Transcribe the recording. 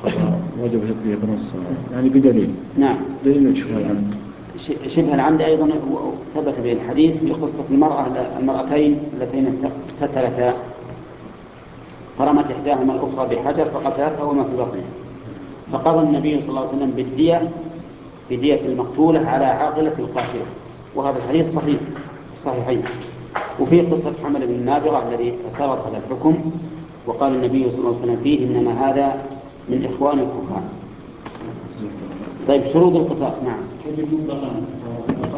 وجبت به بنص يعني بدليل. نعم. دليل شبه العمد. شبه العمد أيضا ثبت به الحديث في قصة المرأتين اللتين اقتتلتا، فرمت إحداهما الأخرى بحجر فقتلتها وما في بطنها، فقضى النبي صلى الله عليه وسلم بالدية بدية المقتولة على عاقلة القاتلة، وهذا الحديث صحيح صحيحين. وفي قصة حمل بن النابغة الذي اعترض على الحكم وقال النبي صلى الله عليه وسلم فيه إنما هذا من إخوان الكفار. طيب شروط القصاص. نعم.